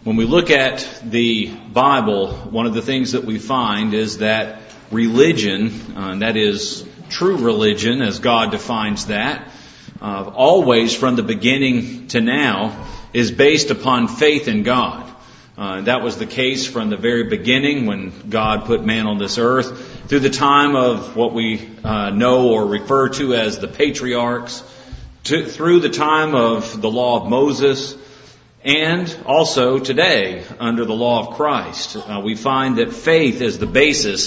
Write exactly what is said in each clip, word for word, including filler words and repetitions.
When we look at the Bible, one of the things that we find is that religion, uh, that is true religion as God defines that, uh, always from the beginning to now is based upon faith in God. Uh, that was the case from the very beginning when God put man on this earth, through the time of what we uh, know or refer to as the patriarchs, to, through the time of the law of Moses, and also today under the law of Christ. Uh, we find that faith is the basis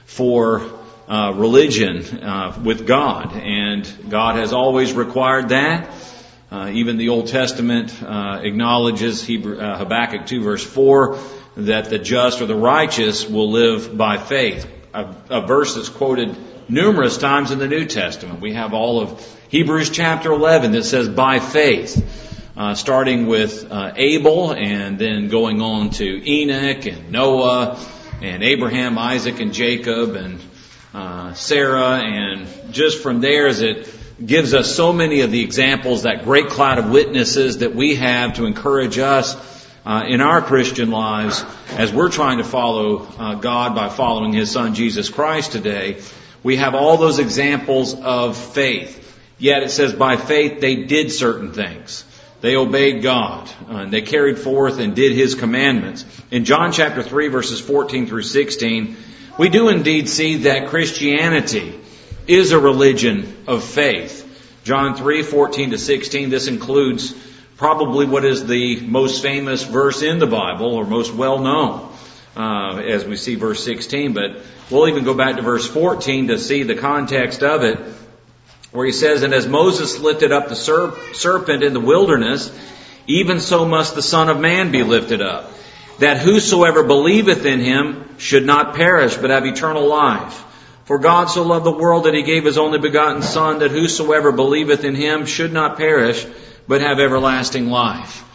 for uh, religion uh, with God, and God has always required that. Uh, even the Old Testament uh, acknowledges Hebrew, uh, Habakkuk two verse four that the just or the righteous will live by faith. A, a verse that's quoted numerous times in the New Testament. We have all of Hebrews chapter eleven that says by faith. Uh, starting with uh, Abel and then going on to Enoch and Noah and Abraham, Isaac and Jacob and uh, Sarah, and just from there as it gives us so many of the examples, that great cloud of witnesses that we have to encourage us uh, in our Christian lives as we're trying to follow uh, God by following His Son Jesus Christ today. We have all those examples of faith. Yet it says by faith they did certain things. They obeyed God, uh, and they carried forth and did His commandments. In John chapter three, verses fourteen through sixteen, we do indeed see that Christianity is a religion of faith. John three, fourteen to sixteen, this includes probably what is the most famous verse in the Bible, or most well known, uh, as we see verse sixteen. But we'll even go back to verse fourteen to see the context of it, where he says, "And as Moses lifted up the serp- serpent in the wilderness, even so must the Son of Man be lifted up, that whosoever believeth in Him should not perish, but have eternal life. For God so loved the world that He gave His only begotten Son, that whosoever believeth in Him should not perish, but have everlasting life."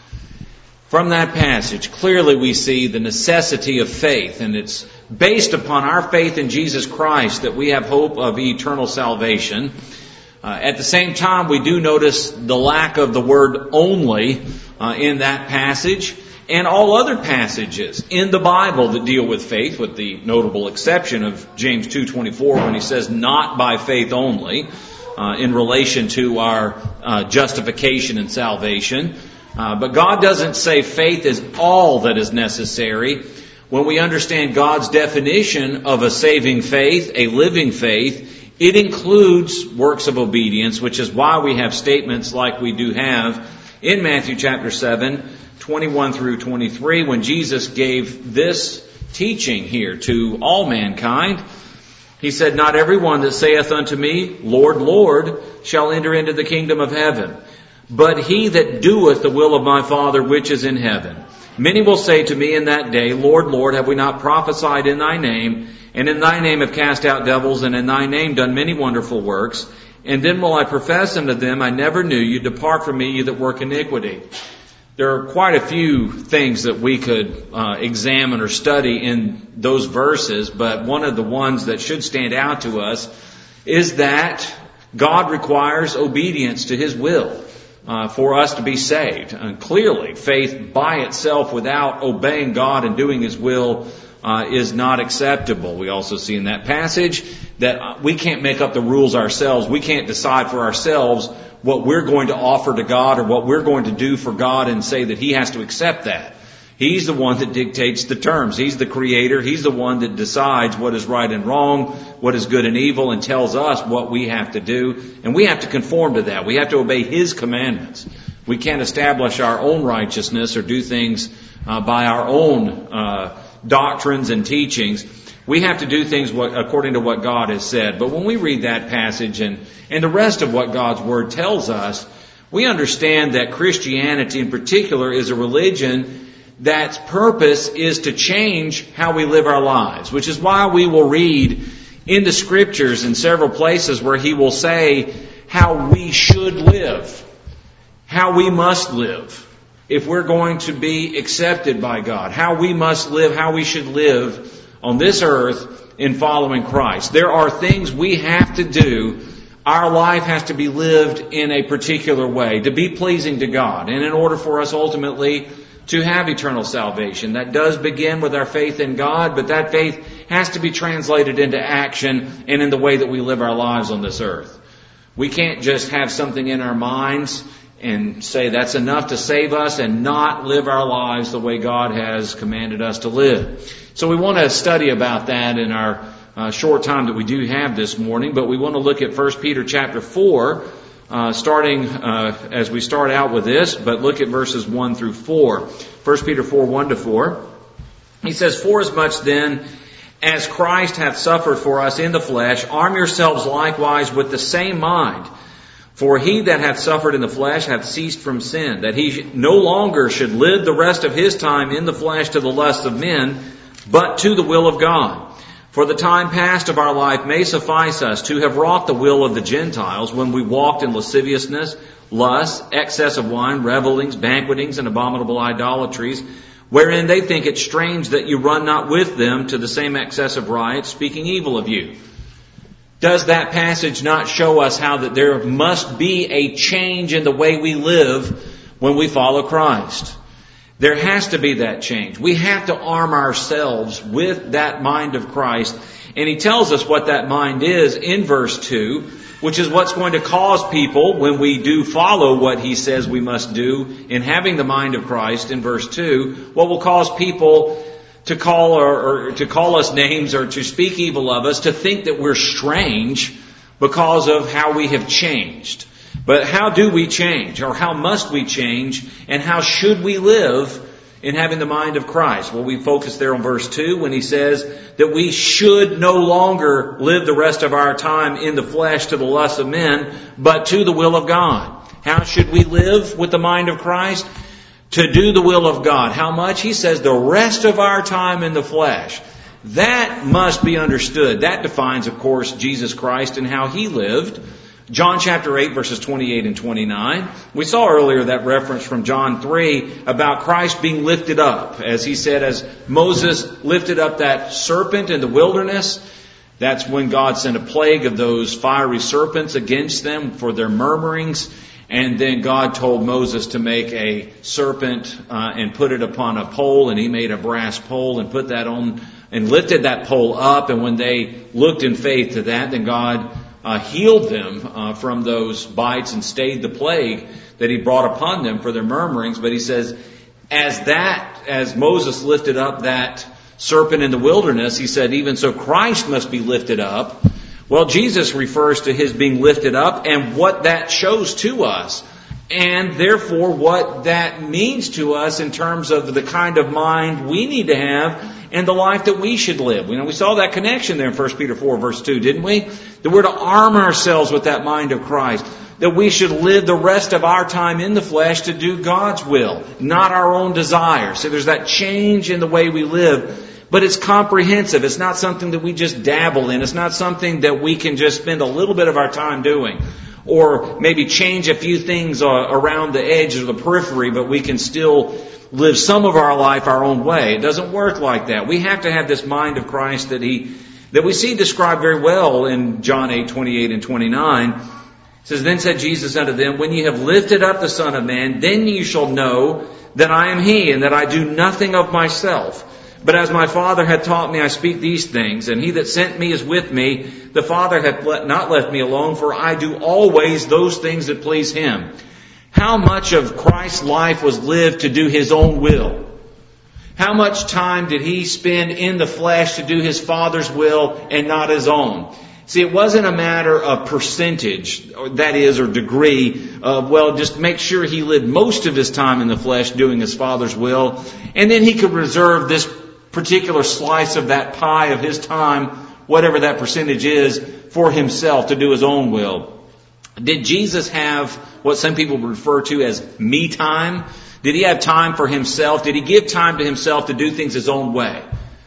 From that passage, clearly we see the necessity of faith, and it's based upon our faith in Jesus Christ that we have hope of eternal salvation. Uh, at the same time, we do notice the lack of the word only uh, in that passage, and all other passages in the Bible that deal with faith, with the notable exception of James two twenty-four when he says not by faith only uh, in relation to our uh, justification and salvation. Uh, but God doesn't say faith is all that is necessary. When we understand God's definition of a saving faith, a living faith, it includes works of obedience, which is why we have statements like we do have in Matthew chapter seven, twenty-one through twenty-three, when Jesus gave this teaching here to all mankind. He said, "Not everyone that saith unto me, Lord, Lord, shall enter into the kingdom of heaven, but he that doeth the will of my Father which is in heaven. Many will say to me in that day, Lord, Lord, have we not prophesied in thy name, and in thy name have cast out devils, and in thy name done many wonderful works? And then will I profess unto them, I never knew you, depart from me, you that work iniquity." There are quite a few things that we could uh, examine or study in those verses, but one of the ones that should stand out to us is that God requires obedience to His will uh, for us to be saved. And clearly, faith by itself without obeying God and doing His will Uh, is not acceptable. We also see in that passage that we can't make up the rules ourselves. We can't decide for ourselves what we're going to offer to God or what we're going to do for God and say that He has to accept that. He's the one that dictates the terms. He's the creator. He's the one that decides what is right and wrong, what is good and evil, and tells us what we have to do. And we have to conform to that. We have to obey His commandments. We can't establish our own righteousness or do things uh, by our own uh doctrines and teachings. We have to do things what, according to what God has said. But when we read that passage and, and the rest of what God's Word tells us, we understand that Christianity in particular is a religion that's purpose is to change how we live our lives, which is why we will read in the Scriptures in several places where He will say how we should live, how we must live, if we're going to be accepted by God, how we must live, how we should live on this earth in following Christ. There are things we have to do. Our life has to be lived in a particular way to be pleasing to God. And in order for us ultimately to have eternal salvation. That does begin with our faith in God, but that faith has to be translated into action and in the way that we live our lives on this earth. We can't just have something in our minds and say that's enough to save us and not live our lives the way God has commanded us to live. So we want to study about that in our uh, short time that we do have this morning, but we want to look at First Peter chapter four, uh, starting uh, as we start out with this, but look at verses one through four. First Peter four, one to four. He says, "Forasmuch then as Christ hath suffered for us in the flesh, arm yourselves likewise with the same mind. For he that hath suffered in the flesh hath ceased from sin, that he no longer should live the rest of his time in the flesh to the lusts of men, but to the will of God. For the time past of our life may suffice us to have wrought the will of the Gentiles, when we walked in lasciviousness, lust, excess of wine, revellings, banquetings, and abominable idolatries, wherein they think it strange that you run not with them to the same excess of riot, speaking evil of you." Does that passage not show us how that there must be a change in the way we live when we follow Christ? There has to be that change. We have to arm ourselves with that mind of Christ. And he tells us what that mind is in verse two, which is what's going to cause people, when we do follow what he says we must do in having the mind of Christ in verse two, what will cause people to call or, or to call us names or to speak evil of us, to think that we're strange because of how we have changed. But how do we change, or how must we change, and how should we live in having the mind of Christ? Well, we focus there on verse two when he says that we should no longer live the rest of our time in the flesh to the lusts of men, but to the will of God. How should we live with the mind of Christ? To do the will of God. How much? He says the rest of our time in the flesh. That must be understood. That defines, of course, Jesus Christ and how he lived. John chapter eight, verses twenty-eight and twenty-nine. We saw earlier that reference from John three about Christ being lifted up. As he said, as Moses lifted up that serpent in the wilderness, that's when God sent a plague of those fiery serpents against them for their murmurings. And then God told Moses to make a serpent uh, and put it upon a pole, and he made a brass pole and put that on and lifted that pole up. And when they looked in faith to that, then God uh, healed them uh, from those bites and stayed the plague that he brought upon them for their murmurings. But he says, as that, as Moses lifted up that serpent in the wilderness, he said, even so Christ must be lifted up. Well, Jesus refers to his being lifted up and what that shows to us, and therefore what that means to us in terms of the kind of mind we need to have and the life that we should live. You know, we saw that connection there in First Peter four, verse two, didn't we? That we're to arm ourselves with that mind of Christ, that we should live the rest of our time in the flesh to do God's will, not our own desires. So there's that change in the way we live. But it's comprehensive. It's not something that we just dabble in. It's not something that we can just spend a little bit of our time doing. Or maybe change a few things uh, around the edge of the periphery, but we can still live some of our life our own way. It doesn't work like that. We have to have this mind of Christ that he, that we see described very well in John eight, twenty-eight and twenty-nine. It says, "Then said Jesus unto them, When ye have lifted up the Son of Man, then ye shall know that I am he, and that I do nothing of myself. But as my Father hath taught me, I speak these things, and he that sent me is with me. The Father hath not left me alone, for I do always those things that please him." How much of Christ's life was lived to do his own will? How much time did he spend in the flesh to do his Father's will and not his own? See, it wasn't a matter of percentage, or that is, or degree of, well, just make sure he lived most of his time in the flesh doing his Father's will, and then he could reserve this particular slice of that pie of his time, whatever that percentage is, for himself to do his own will. Did Jesus have what some people refer to as me time? Did he have time for himself? Did he give time to himself to do things his own way?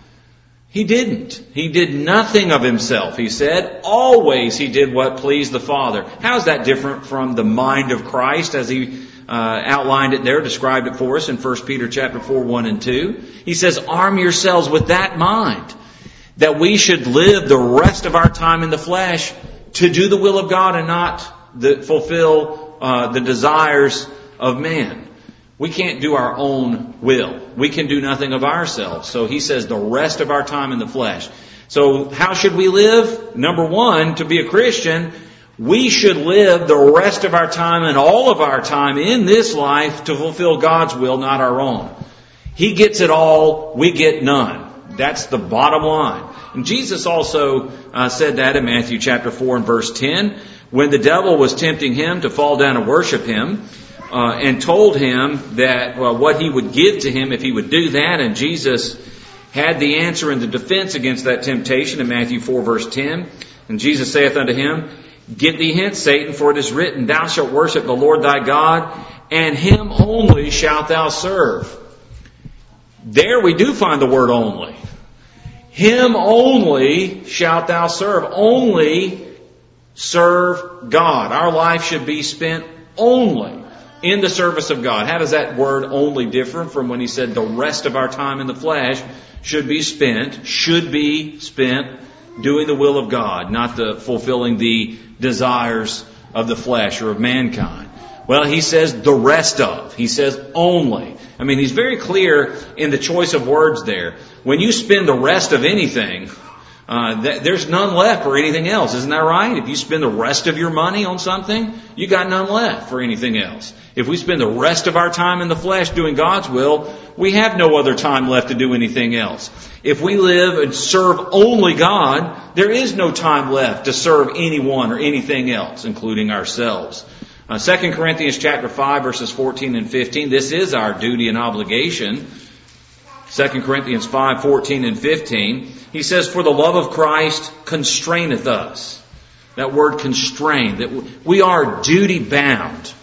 He didn't. He did nothing of himself, he said. Always he did what pleased the Father. How is that different from the mind of Christ as he uh, outlined it there, described it for us in First Peter chapter four, one and two? He says, arm yourselves with that mind, that we should live the rest of our time in the flesh to do the will of God and not the, fulfill uh, the desires of man. We can't do our own will. We can do nothing of ourselves. So he says the rest of our time in the flesh. So how should we live? Number one, to be a Christian, we should live the rest of our time and all of our time in this life to fulfill God's will, not our own. He gets it all, we get none. That's the bottom line. And Jesus also uh, said that in Matthew chapter four and verse ten, when the devil was tempting him to fall down and worship him, uh, and told him that well, what he would give to him if he would do that. And Jesus had the answer in the defense against that temptation in Matthew four verse ten. And Jesus saith unto him, Get thee hence, Satan, for it is written, Thou shalt worship the Lord thy God, and him only shalt thou serve. There we do find the word only. Him only shalt thou serve. Only serve God. Our life should be spent only in the service of God. How does that word only differ from when he said the rest of our time in the flesh should be spent, should be spent doing the will of God, not the fulfilling the desires of the flesh or of mankind? Well, he says the rest of. He says only. I mean, he's very clear in the choice of words there. When you spend the rest of anything, uh, th- there's none left for anything else. Isn't that right? If you spend the rest of your money on something, you got none left for anything else. If we spend the rest of our time in the flesh doing God's will, we have no other time left to do anything else. If we live and serve only God, there is no time left to serve anyone or anything else, including ourselves. Uh, Second Corinthians chapter five, verses fourteen and fifteen. This is our duty and obligation. Second Corinthians five, fourteen and fifteen. He says, For the love of Christ constraineth us. That word constrain, that we are duty bound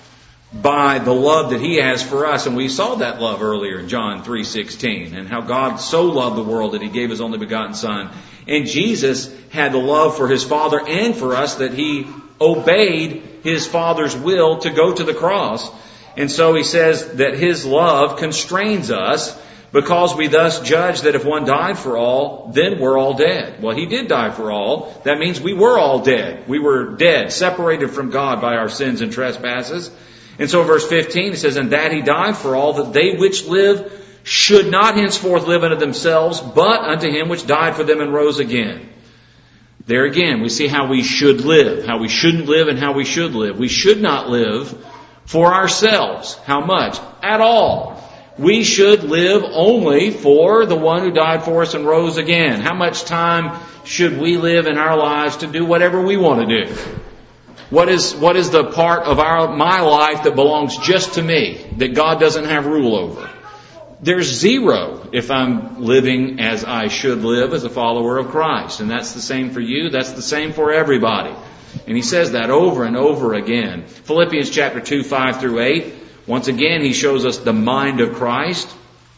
by the love that He has for us. And we saw that love earlier in John three sixteen, and how God so loved the world that He gave His only begotten Son. And Jesus had the love for His Father and for us, that He obeyed His Father's will to go to the cross. And so He says that His love constrains us, because we thus judge that if one died for all, then we're all dead. Well, He did die for all. That means we were all dead. We were dead, separated from God by our sins and trespasses. And so verse fifteen, it says, And that He died for all, that they which live should not henceforth live unto themselves, but unto Him which died for them and rose again. There again, we see how we should live, how we shouldn't live and how we should live. We should not live for ourselves. How much? At all. We should live only for the one who died for us and rose again. How much time should we live in our lives to do whatever we want to do? What is, what is the part of our, my life that belongs just to me, that God doesn't have rule over? There's zero if I'm living as I should live as a follower of Christ. And that's the same for you. That's the same for everybody. And he says that over and over again. Philippians chapter two, five through eight. Once again, he shows us the mind of Christ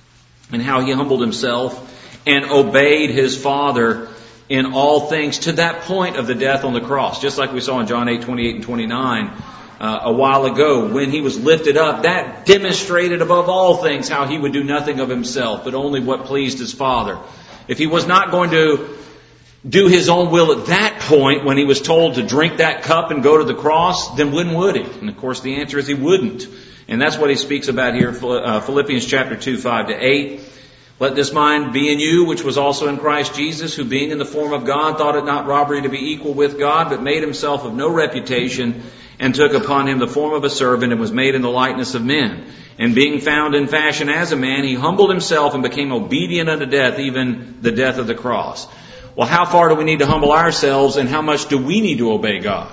and how He humbled Himself and obeyed His Father in all things to that point of the death on the cross. Just like we saw in John eight, twenty-eight and twenty-nine uh, a while ago, when He was lifted up, that demonstrated above all things how He would do nothing of Himself, but only what pleased His Father. If He was not going to do His own will at that point, when He was told to drink that cup and go to the cross, then when would He? And of course the answer is He wouldn't. And that's what he speaks about here, Philippians chapter two, five to eight. Let this mind be in you, which was also in Christ Jesus, who being in the form of God, thought it not robbery to be equal with God, but made Himself of no reputation, and took upon Him the form of a servant, and was made in the likeness of men. And being found in fashion as a man, He humbled Himself and became obedient unto death, even the death of the cross. Well, how far do we need to humble ourselves, and how much do we need to obey God?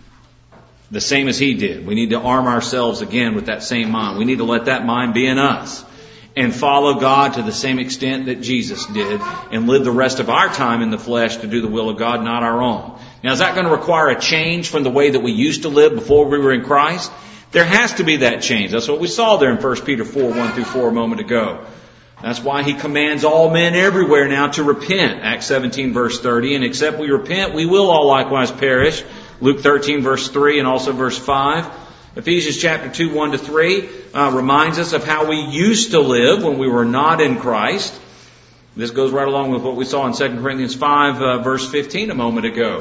The same as He did. We need to arm ourselves again with that same mind. We need to let that mind be in us and follow God to the same extent that Jesus did, and live the rest of our time in the flesh to do the will of God, not our own. Now, is that going to require a change from the way that we used to live before we were in Christ? There has to be that change. That's what we saw there in First Peter four, one through four a moment ago. That's why He commands all men everywhere now to repent. Acts seventeen, verse thirty. And except we repent, we will all likewise perish. Luke thirteen, verse three, and also verse five. Ephesians chapter two, one to three uh, reminds us of how we used to live when we were not in Christ. This goes right along with what we saw in Second Corinthians five, uh, verse fifteen a moment ago.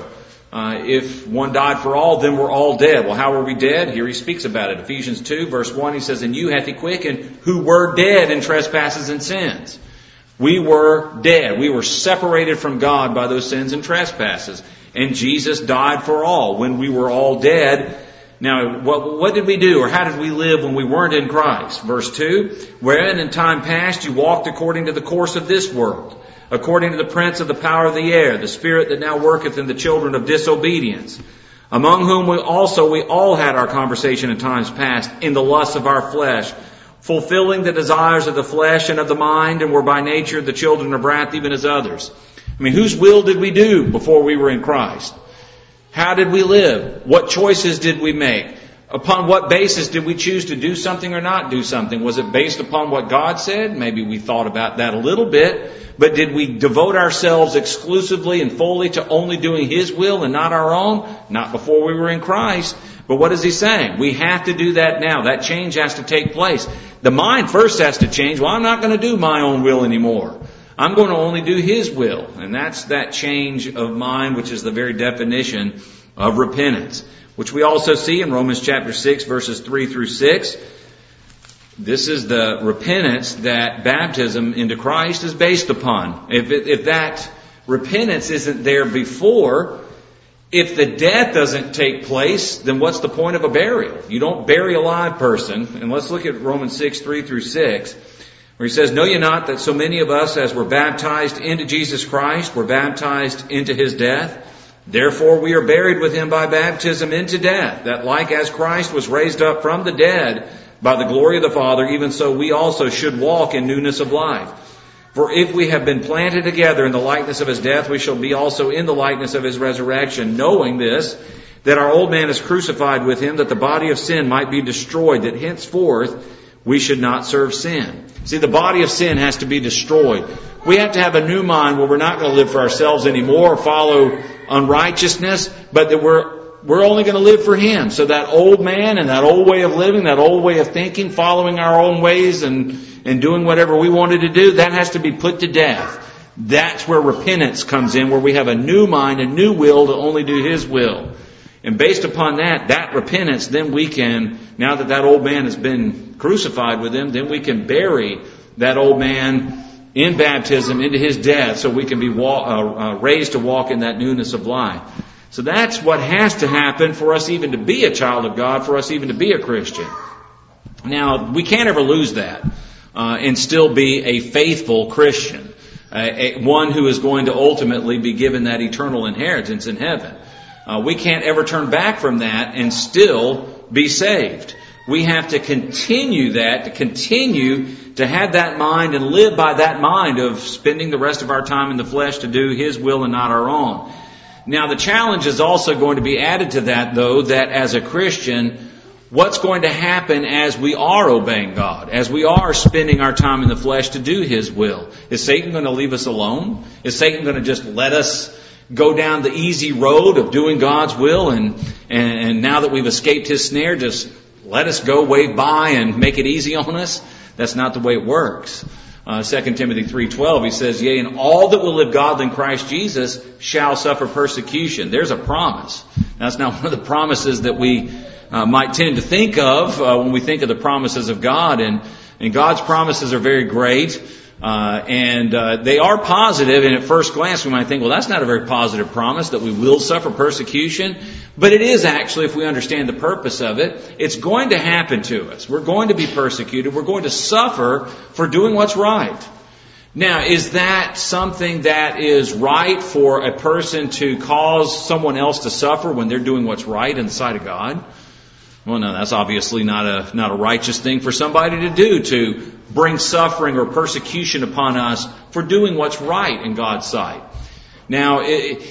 Uh, if one died for all, then we're all dead. Well, how are we dead? Here he speaks about it. Ephesians two, verse one, he says, "And you hath he quickened, who were dead in trespasses and sins." We were dead. We were separated from God by those sins and trespasses. And Jesus died for all when we were all dead. Now, what, what did we do, or how did we live when we weren't in Christ? Verse two, "Wherein in time past you walked according to the course of this world, according to the prince of the power of the air, the spirit that now worketh in the children of disobedience, among whom we also we all had our conversation in times past, in the lusts of our flesh, fulfilling the desires of the flesh and of the mind, and were by nature the children of wrath, even as others." I mean, whose will did we do before we were in Christ? How did we live? What choices did we make? Upon what basis did we choose to do something or not do something? Was it based upon what God said? Maybe we thought about that a little bit. But did we devote ourselves exclusively and fully to only doing His will and not our own? Not before we were in Christ. But what is He saying? We have to do that now. That change has to take place. The mind first has to change. Well, I'm not going to do my own will anymore. I'm going to only do His will. And that's that change of mind, which is the very definition of repentance, which we also see in Romans chapter six, verses three through six. This is the repentance that baptism into Christ is based upon. If, it, if that repentance isn't there before, if the death doesn't take place, then what's the point of a burial? You don't bury a live person. And let's look at Romans six, three through six, where he says, "Know ye not that so many of us as were baptized into Jesus Christ were baptized into His death? Therefore we are buried with Him by baptism into death, that like as Christ was raised up from the dead by the glory of the Father, even so we also should walk in newness of life. For if we have been planted together in the likeness of His death, we shall be also in the likeness of His resurrection, knowing this, that our old man is crucified with Him, that the body of sin might be destroyed, that henceforth we should not serve sin." See, the body of sin has to be destroyed. We have to have a new mind where we're not going to live for ourselves anymore or follow unrighteousness, but that we're We're only going to live for Him. So that old man and that old way of living, that old way of thinking, following our own ways and, and doing whatever we wanted to do, that has to be put to death. That's where repentance comes in, where we have a new mind, a new will to only do His will. And based upon that, that repentance, then we can, now that that old man has been crucified with Him, then we can bury that old man in baptism into his death so we can be wa- uh, uh, raised to walk in that newness of life. So that's what has to happen for us even to be a child of God, for us even to be a Christian. Now, we can't ever lose that uh, and still be a faithful Christian, uh, a, one who is going to ultimately be given that eternal inheritance in heaven. Uh, we can't ever turn back from that and still be saved. We have to continue that, to continue to have that mind and live by that mind of spending the rest of our time in the flesh to do His will and not our own. Now, the challenge is also going to be added to that, though, that as a Christian, what's going to happen as we are obeying God, as we are spending our time in the flesh to do His will? Is Satan going to leave us alone? Is Satan going to just let us go down the easy road of doing God's will, and, and, and now that we've escaped his snare, just let us go wave by and make it easy on us? That's not the way it works. Uh, Second Timothy three twelve, he says, "Yea, and all that will live godly in Christ Jesus shall suffer persecution." There's a promise. That's not one of the promises that we uh, might tend to think of uh, when we think of the promises of God. And, and God's promises are very great. Uh, and uh, they are positive, and at first glance we might think, well, that's not a very positive promise, that we will suffer persecution. But it is actually, if we understand the purpose of it, it's going to happen to us. We're going to be persecuted. We're going to suffer for doing what's right. Now, is that something that is right for a person to cause someone else to suffer when they're doing what's right in the sight of God? Well, no, that's obviously not a not a righteous thing for somebody to do, to bring suffering or persecution upon us for doing what's right in God's sight. Now,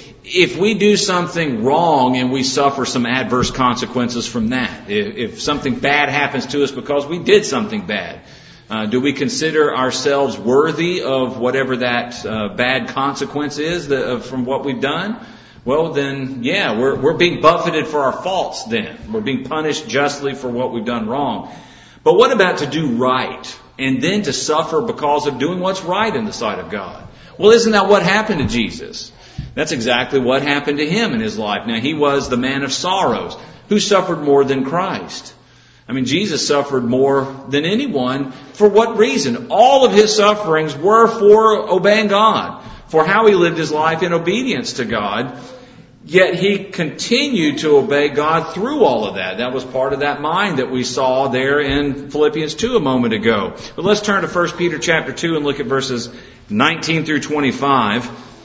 if we do something wrong and we suffer some adverse consequences from that, if something bad happens to us because we did something bad, uh, do we consider ourselves worthy of whatever that uh, bad consequence is that, uh, from what we've done? Well, then, yeah, we're, we're being buffeted for our faults then. We're being punished justly for what we've done wrong. But what about to do right and then to suffer because of doing what's right in the sight of God? Well, isn't that what happened to Jesus? That's exactly what happened to him in his life. Now, he was the man of sorrows. Who suffered more than Christ? I mean, Jesus suffered more than anyone. For what reason? All of his sufferings were for obeying God, for how he lived his life in obedience to God. Yet he continued to obey God through all of that. That was part of that mind that we saw there in Philippians two a moment ago. But let's turn to First Peter chapter two and look at verses nineteen through twenty-five.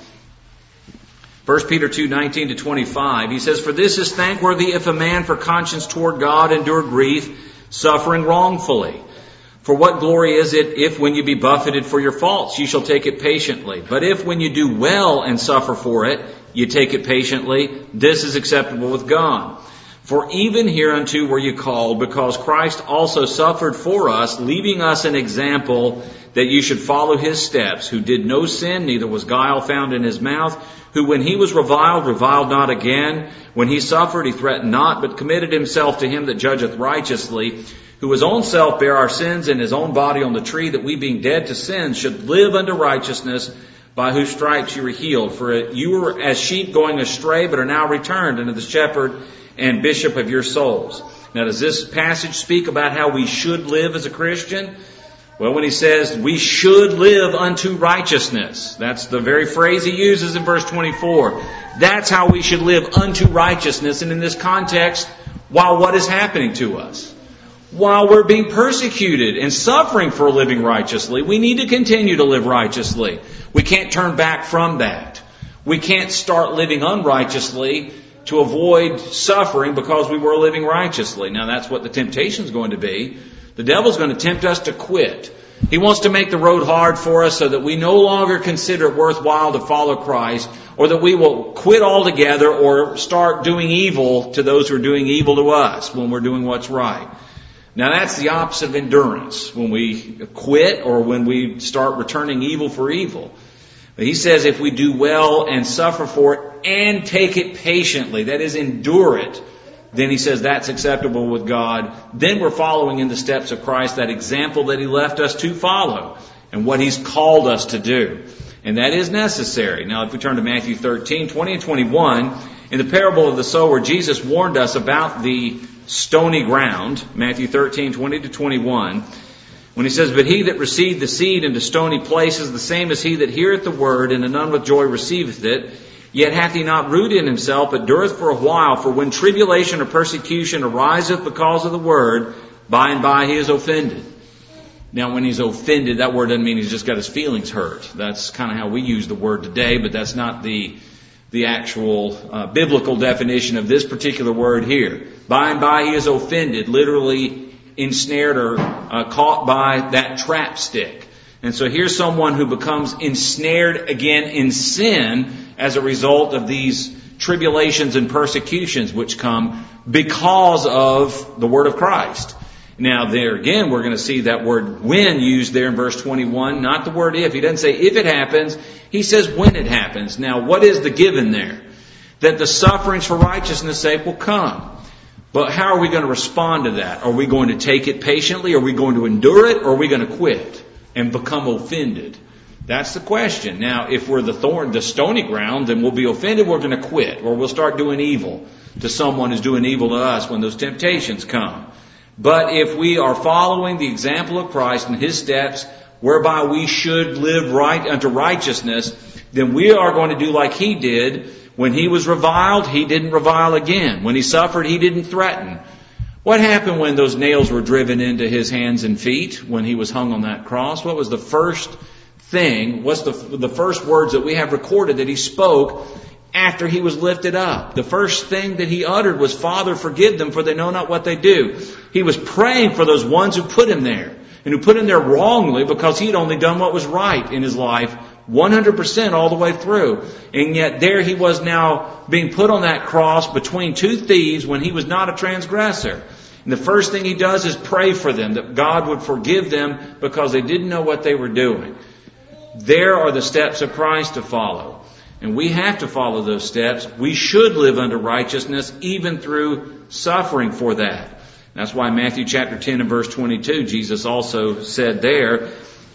First Peter two, nineteen to twenty-five. He says, "For this is thankworthy if a man for conscience toward God endure grief, suffering wrongfully. For what glory is it if when you be buffeted for your faults, you shall take it patiently? But if when you do well and suffer for it, you take it patiently, this is acceptable with God. For even hereunto were you called, because Christ also suffered for us, leaving us an example that you should follow his steps, who did no sin, neither was guile found in his mouth, who when he was reviled, reviled not again. When he suffered, he threatened not, but committed himself to him that judgeth righteously, who his own self bare our sins in his own body on the tree, that we being dead to sin should live unto righteousness, by whose stripes you were healed. For you were as sheep going astray, but are now returned unto the shepherd and bishop of your souls." Now, does this passage speak about how we should live as a Christian? Well, when he says we should live unto righteousness, that's the very phrase he uses in verse twenty-four. That's how we should live unto righteousness. And in this context, while what is happening to us? While we're being persecuted and suffering for living righteously, we need to continue to live righteously. We can't turn back from that. We can't start living unrighteously to avoid suffering because we were living righteously. Now, that's what the temptation is going to be. The devil's going to tempt us to quit. He wants to make the road hard for us so that we no longer consider it worthwhile to follow Christ, or that we will quit altogether or start doing evil to those who are doing evil to us when we're doing what's right. Now, that's the opposite of endurance, when we quit or when we start returning evil for evil. But he says if we do well and suffer for it and take it patiently, that is, endure it, then he says that's acceptable with God. Then we're following in the steps of Christ, that example that he left us to follow and what he's called us to do. And that is necessary. Now, if we turn to Matthew thirteen, twenty and twenty-one, in the parable of the sower, Jesus warned us about the stony ground, Matthew thirteen, twenty to twenty-one, when he says, "But he that received the seed into stony places, the same as he that heareth the word, and none with joy receiveth it, yet hath he not root in himself, but dureth for a while. For when tribulation or persecution ariseth because of the word, by and by he is offended." Now, when he's offended, that word doesn't mean he's just got his feelings hurt. That's kind of how we use the word today, but that's not the the actual uh, biblical definition of this particular word here. By and by he is offended, literally ensnared or uh, caught by that trap stick. And so here's someone who becomes ensnared again in sin as a result of these tribulations and persecutions which come because of the word of Christ. Now, there again, we're going to see that word when used there in verse twenty-one, not the word if. He doesn't say if it happens, he says when it happens. Now, what is the given there? That the sufferings for righteousness' sake will come. But how are we going to respond to that? Are we going to take it patiently? Are we going to endure it? Or are we going to quit and become offended? That's the question. Now, if we're the thorn, the stony ground, then we'll be offended, we're going to quit. Or we'll start doing evil to someone who's doing evil to us when those temptations come. But if we are following the example of Christ and his steps, whereby we should live right unto righteousness, then we are going to do like he did. When he was reviled, he didn't revile again. When he suffered, he didn't threaten. What happened when those nails were driven into his hands and feet when he was hung on that cross? What was the first thing, what's the, the first words that we have recorded that he spoke after he was lifted up? The first thing that he uttered was, "Father, forgive them, for they know not what they do." He was praying for those ones who put him there, and who put him there wrongly because he'd only done what was right in his life one hundred percent all the way through. And yet there he was now being put on that cross between two thieves when he was not a transgressor. And the first thing he does is pray for them, that God would forgive them because they didn't know what they were doing. There are the steps of Christ to follow. And we have to follow those steps. We should live unto righteousness even through suffering for that. That's why Matthew chapter ten and verse twenty-two, Jesus also said there,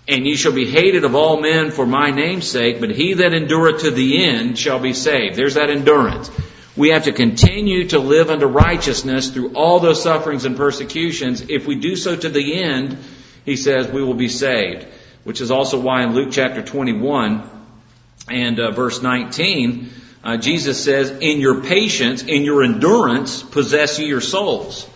And ye shall be hated of all men for my name's sake, but he that endureth to the end shall be saved. There's that endurance. We have to continue to live unto righteousness through all those sufferings and persecutions. If we do so to the end, he says, we will be saved. Which is also why in Luke chapter twenty-one and uh, verse nineteen, uh, Jesus says, in your patience, in your endurance, possess ye your souls.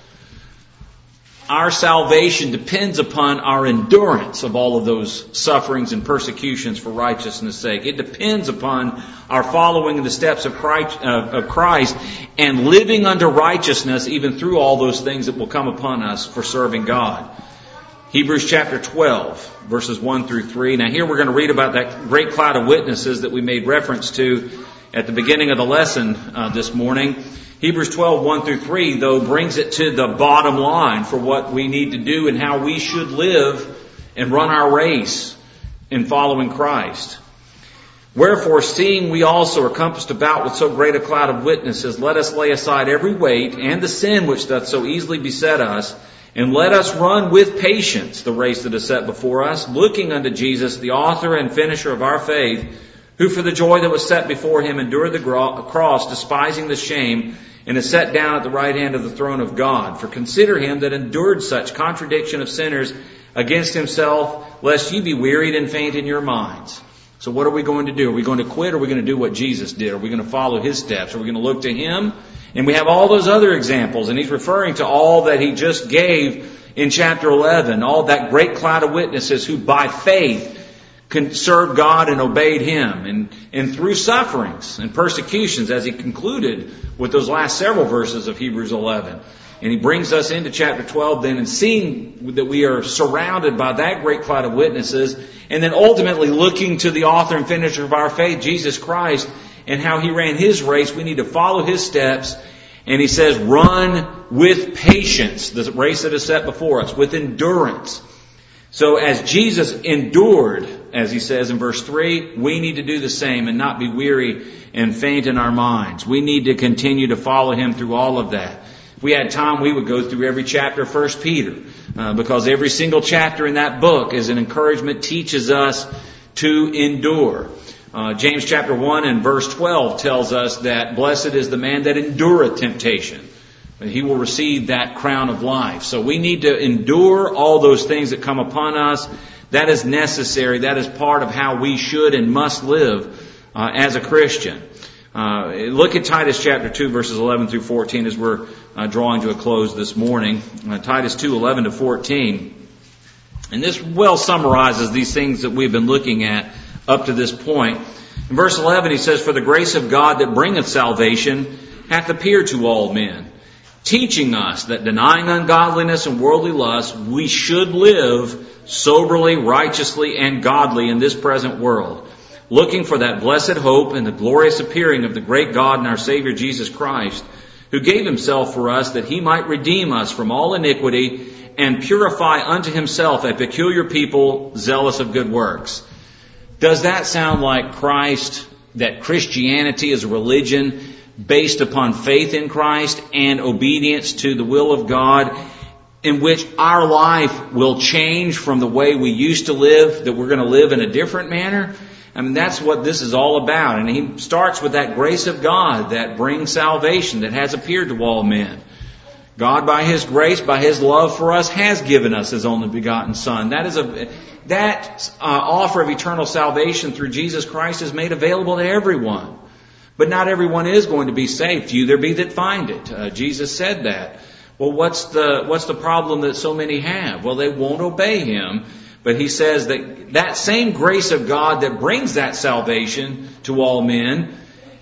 Our salvation depends upon our endurance of all of those sufferings and persecutions for righteousness' sake. It depends upon our following in the steps of Christ, uh, of Christ and living unto righteousness even through all those things that will come upon us for serving God. Hebrews chapter twelve, verses one through three. Now here we're going to read about that great cloud of witnesses that we made reference to at the beginning of the lesson uh, this morning. Hebrews twelve, one through three, though, brings it to the bottom line for what we need to do and how we should live and run our race in following Christ. Wherefore, seeing we also are compassed about with so great a cloud of witnesses, let us lay aside every weight and the sin which doth so easily beset us, and let us run with patience the race that is set before us, looking unto Jesus, the author and finisher of our faith, who for the joy that was set before him endured the cross, despising the shame, and is set down at the right hand of the throne of God. For consider him that endured such contradiction of sinners against himself, lest ye be wearied and faint in your minds. So what are we going to do? Are we going to quit, or are we going to do what Jesus did? Are we going to follow his steps? Are we going to look to him? And we have all those other examples, and he's referring to all that he just gave in chapter eleven, all that great cloud of witnesses who by faith served God and obeyed him, and, and through sufferings and persecutions, as he concluded with those last several verses of Hebrews eleven. And he brings us into chapter twelve then, and seeing that we are surrounded by that great cloud of witnesses, and then ultimately looking to the author and finisher of our faith, Jesus Christ, and how he ran his race, we need to follow his steps. And he says, run with patience the race that is set before us, with endurance. So as Jesus endured, as he says in verse three, we need to do the same and not be weary and faint in our minds. We need to continue to follow him through all of that. If we had time, we would go through every chapter of First Peter, uh, because every single chapter in that book is an encouragement, teaches us to endure. Uh, James chapter one and verse twelve tells us that blessed is the man that endureth temptation. He will receive that crown of life. So we need to endure all those things that come upon us. That is necessary. That is part of how we should and must live uh, as a Christian. Uh, look at Titus chapter two, verses eleven through fourteen as we're uh, drawing to a close this morning. Uh, Titus two, eleven to fourteen. And this well summarizes these things that we've been looking at up to this point. In verse eleven, he says, for the grace of God that bringeth salvation hath appeared to all men, teaching us that denying ungodliness and worldly lust, we should live soberly, righteously, and godly in this present world, looking for that blessed hope and the glorious appearing of the great God and our Savior Jesus Christ, who gave himself for us that he might redeem us from all iniquity and purify unto himself a peculiar people zealous of good works. Does that sound like Christ, that Christianity is a religion based upon faith in Christ and obedience to the will of God, in which our life will change from the way we used to live, that we're going to live in a different manner? I mean, that's what this is all about. And he starts with that grace of God that brings salvation, that has appeared to all men. God, by his grace, by his love for us, has given us his only begotten Son. That is a that uh, offer of eternal salvation through Jesus Christ is made available to everyone. But not everyone is going to be saved. Few there be that find it. Uh, Jesus said that. Well, what's the what's the problem that so many have? Well, they won't obey him. But he says that that same grace of God that brings that salvation to all men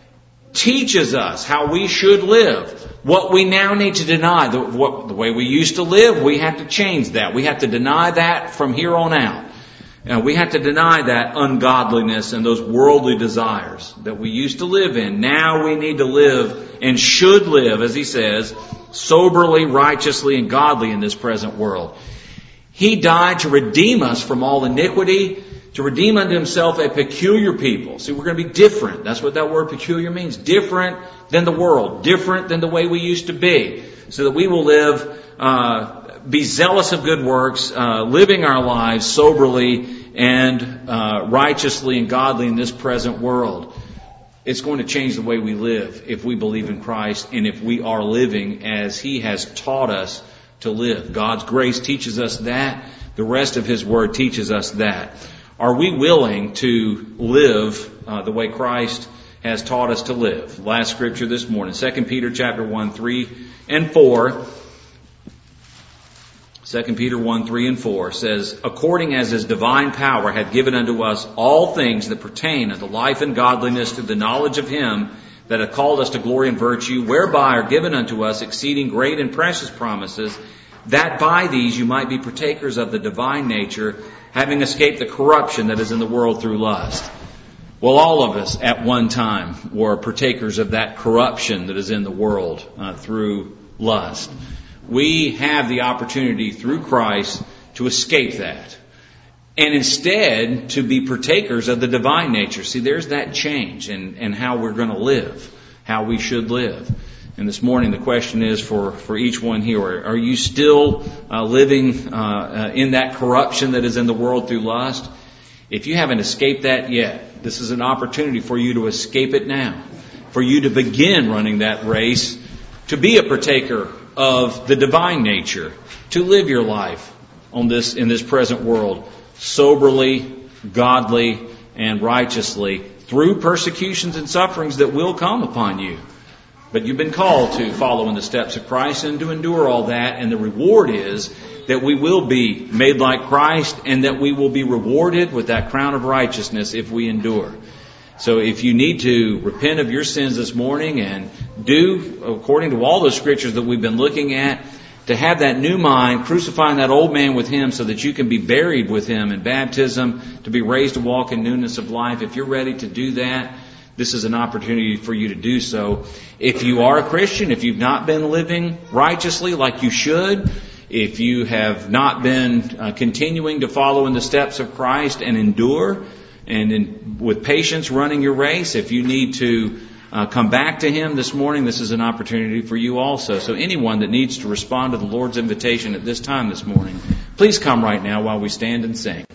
teaches us how we should live. What we now need to deny, the, what, the way we used to live, we have to change that. We have to deny that from here on out. And we have to deny that ungodliness and those worldly desires that we used to live in. Now we need to live and should live, as he says, soberly, righteously, and godly in this present world. He died to redeem us from all iniquity, to redeem unto himself a peculiar people. See, we're going to be different. That's what that word peculiar means. Different than the world. Different than the way we used to be. So that we will live, uh, be zealous of good works, uh, living our lives soberly and uh, righteously and godly in this present world. It's going to change the way we live if we believe in Christ and if we are living as He has taught us to live. God's grace teaches us that. The rest of His Word teaches us that. Are we willing to live uh, the way Christ has taught us to live? Last scripture this morning, Second Peter chapter one, three and four. Second Peter one, three and four says, according as His divine power hath given unto us all things that pertain unto life and godliness through the knowledge of Him that hath called us to glory and virtue, whereby are given unto us exceeding great and precious promises, that by these you might be partakers of the divine nature, having escaped the corruption that is in the world through lust. Well, all of us at one time were partakers of that corruption that is in the world uh, through lust. We have the opportunity through Christ to escape that. And instead to be partakers of the divine nature. See, there's that change in, in how we're going to live, how we should live. And this morning the question is for, for each one here, are you still uh, living uh, uh, in that corruption that is in the world through lust? If you haven't escaped that yet, this is an opportunity for you to escape it now. For you to begin running that race, to be a partaker of the divine nature, to live your life on this in this present world soberly, godly, and righteously through persecutions and sufferings that will come upon you. But you've been called to follow in the steps of Christ and to endure all that, and the reward is that we will be made like Christ and that we will be rewarded with that crown of righteousness if we endure. So if you need to repent of your sins this morning and do according to all the scriptures that we've been looking at, to have that new mind, crucifying that old man with Him so that you can be buried with Him in baptism, to be raised to walk in newness of life, if you're ready to do that, this is an opportunity for you to do so. If you are a Christian, if you've not been living righteously like you should, if you have not been uh, continuing to follow in the steps of Christ and endure, and in, with patience running your race, if you need to uh, come back to Him this morning, this is an opportunity for you also. So anyone that needs to respond to the Lord's invitation at this time this morning, please come right now while we stand and sing.